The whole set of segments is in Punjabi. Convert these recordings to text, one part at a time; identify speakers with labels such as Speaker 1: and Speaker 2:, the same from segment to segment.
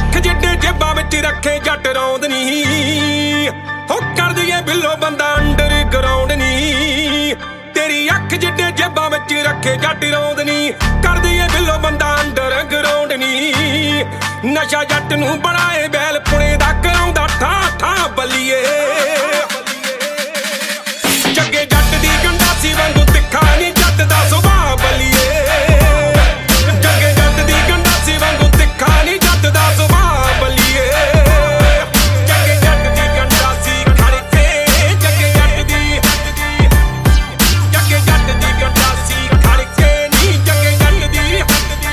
Speaker 1: ਅੱਖ ਜਿੱਡੇ ਜੇਬਾਂ ਵਿੱਚ ਰੱਖੇ ਜੱਟ ਰੌਂਦ ਨੀ ਹੋ ਕਰ ਦਈਏ ਬਿੱਲੋ ਬੰਦਾ ਅੰਡਰਗਰਾਉਂਡ ਨੀ ਤੇਰੀ ਅੱਖ ਜਿੱਡੇ ਜੇਬਾਂ ਵਿੱਚ ਰੱਖੇ ਜੱਟ ਰੌਂਦ ਨੀ ਕਰ ਦਈਏ ਬਿੱਲੋ ਬੰਦਾ ਅੰਡਰਗਰਾਉਂਡ ਨੀ ਨਸ਼ਾ ਜੱਟ ਨੂੰ ਬਣਾਏ ਬੈਲ ਪੁਣੇ ਦਾ ਕਰਾਉਂਦਾ ਠਾਂ ਠਾਂ ਬੱਲੀਏ ਜੱਗੇ ਜੱਟ ਦੀ ਗੰਡਾਸੀ ਵਾਂਗੂ ਤਿੱਖਾ ਨੀ ਜੱਟ ਦਾ ਸੁਭਾਅ ਬੱਲੀਏ ਜੱਗੇ ਜੱਟ ਦੀ ਗੰਡਾਸੀ ਵਾਂਗੂ ਤਿੱਖਾ ਨੀ ਜੱਟ ਦਾ ਸੁਭਾਅ ਬੱਲੀਏ ਜੱਗੇ ਜੱਟ ਦੀ ਗੰਡਾਸੀ ਖੜ ਕੇ ਜੱਗੇ ਜੱਟ ਦੀ ਗੰਡਾਸੀ ਖੜ ਕੇ ਨੀ ਜੱਗੇ ਜੱਟ ਦੀ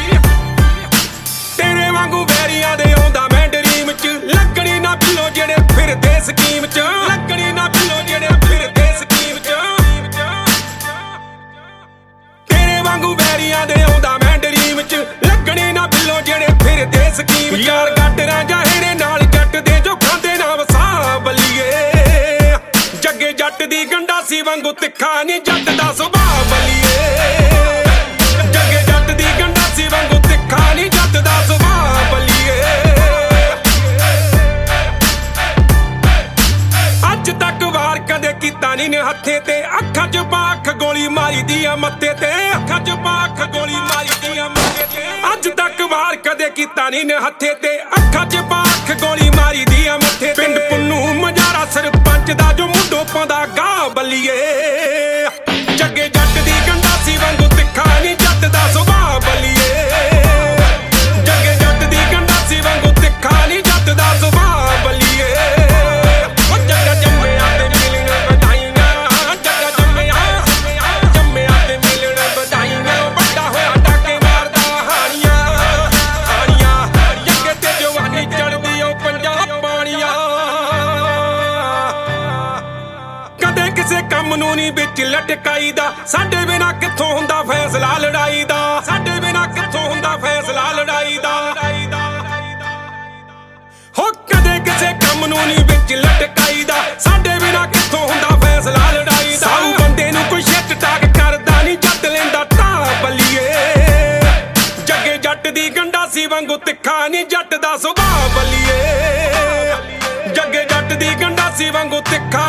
Speaker 1: ਤੇਰੇ ਵਾਂਗੂ ਵੈਰੀਆਂ ਦੇ ਆਉਂਦਾ ਮੈਂ ਡਰੀਮ ਚ ਲੱਗਣੀ ਨਾ ਬਿੱਲੋ ਜਿਹੜੇ ਫਿਰਦੇ ਸਕੀਮ ਚ ਲੱਗਣੀ ਨਾ ਬਿੱਲੋ ਜਿਹੜੇ ਫਿਰਦੇ ਸਕੀਮ ਚ ਤੇਰੇ ਵਾਂਗੂ ਵੈਰੀਆਂ ਦੇ ਆਉਂਦਾ ਮੈਂ ਡਰੀਮ ਚ ਲੱਗਣੀ ਨਾ ਬਿੱਲੋ ਜਿਹੜੇ ਫਿਰਦੇ ਸਕੀਮ ਚ ਯਾਰ ਗਾਟਰਾਂ ਜਾਹੇੜੇ ਨਾਲ ਜੱਟ ਦੇ ਜੋ ਖਾਂਦੇ ਨਾ ਵਸਾ ਬੱਲੀਏ ਜੱਗੇ ਜੱਟ ਦੀ ਗੰਡਾਸੀ ਵਾਂਗੂ ਤਿੱਖਾ ਨੀ ਜੱਟ ਦਾ ਸੁਭਾਅ ਬੱਲੀਏ ਜੱਗੇ ਜੱਟ ਦੀ ਗੰਡਾਸੀ ਵਾਂਗੂ ਤਿੱਖਾ ਨੀ ਜੱਟ ਦਾ ਸੁਭਾਅ ਬੱਲੀਏ ਅੱਜ ਤੱਕ ਵਾਰ ਕਦੇ ਕੀਤਾ ਨੀ ਨੇ ਹੱਥੇ ਤੇ ਅੱਖਾਂ 'ਚ ਪਾਖ ਗੋਲੀ ਮਾਰੀ ਦੀ ਆ ਮੱਥੇ ਤੇ ਅੱਖਾਂ 'ਚ ਪਾਖ ਗੋਲੀ ਮਾਰੀ ਦੀ ਆ ਮੱਥੇ ਤੇ ਅੱਜ ਤੱਕ ਵਾਰ ਕਦੇ ਕੀਤਾ ਨੀ ਨੇ ਹੱਥੇ ਤੇ ਅੱਖਾਂ 'ਚ ਪਾਖ ਗੋਲੀ ਮਾਰੀ ਦੀ ਆ ਮੱਥੇ ਤੇ ਪਿੰਡ ਪੁੰਨੂ ਮਜਾਰਾ ਸਰਪੰਚ ਦਾ ਜੋ ਮੁੰਡੋ ਪਾਉਂਦਾ ਗਾਹ ਬੱਲੀਏ ਜੱਗੇ ਜੱਟ ਦੀ ਗੰਡਾਸੀ ਵਾਂਗੂ ਤਿੱਖਾ ਨੀ ਜੱਟ ਦਾ ਸੁਭਾਅ ਬੱਲੀਏ ਜੱਗੇ ਜੱਟ ਦੀ ਗੰਡਾਸੀ ਵਾਂਗੂ ਤਿੱਖਾ ਨੀ ਜੱਟ ਦਾ ਸੁਭਾਅ ਬੱਲੀਏ ਜੱਗਾ ਜੰਮਿਆ ਤੇ ਮਿਲਣ ਵਧਾਈਆਂ ਜੱਗਾ ਜੰਮਿਆ ਤੇ ਮਿਲਣ ਵਧਾਈਆਂ ਵੱਡਾ ਹੋਇਆ ਡਾਕੇ ਮਾਰਦਾ ਹਾਣੀਆਂ ਜੱਗੇ ਤੇ ਜਵਾਨੀ ਚੜਦੀ ਓ ਪੰਜਾਬ ਪਾਣੀਆਂ ਕਦੇ ਕਿਸੇ ਕੰਮ ਨੂੰ ਨੀ ਵਿੱਚ ਲਟਕਾਈ ਦਾ ਸਾਡੇ ਬਿਨਾ ਕਿੱਥੋਂ ਹੁੰਦਾ ਫੈਸਲਾ ਲੜਾਈ ਦਾ ਸਾਡੇ ਬਿਨਾ ਕਿੱਥੋਂ ਹੁੰਦਾ ਫੈਸਲਾ ਲੜਾਈ ਦਾ ਹੋ ਕਦੇ ਕਿਸੇ ਕੰਮ ਨੂੰ ਨੀ ਵਿੱਚ ਲਟਕਾਈ ਦਾ ਸਾਡੇ ਬਿਨਾ ਕਿੱਥੋਂ ਹੁੰਦਾ ਫੈਸਲਾ ਲੜਾਈ ਦਾ ਸਾਊ ਬੰਦੇ ਨੂੰ ਕੋਈ ਛਿੱਟ ਟਾਕ ਕਰਦਾ ਨੀ ਜੱਟ ਲੈਂਦਾ ਢਾਹ ਬੱਲੀਏ ਜੱਗੇ ਜੱਟ ਦੀ ਗੰਡਾਸੀ ਵਾਂਗੂ ਤਿੱਖਾ ਨੀ ਜੱਟ ਦਾ ਸੁਭਾਅ ਬੱਲੀਏ ਜੱਗੇ ਜੱਟ ਦੀ ਗੰਡਾਸੀ ਵਾਂਗੂ ਤਿੱਖਾ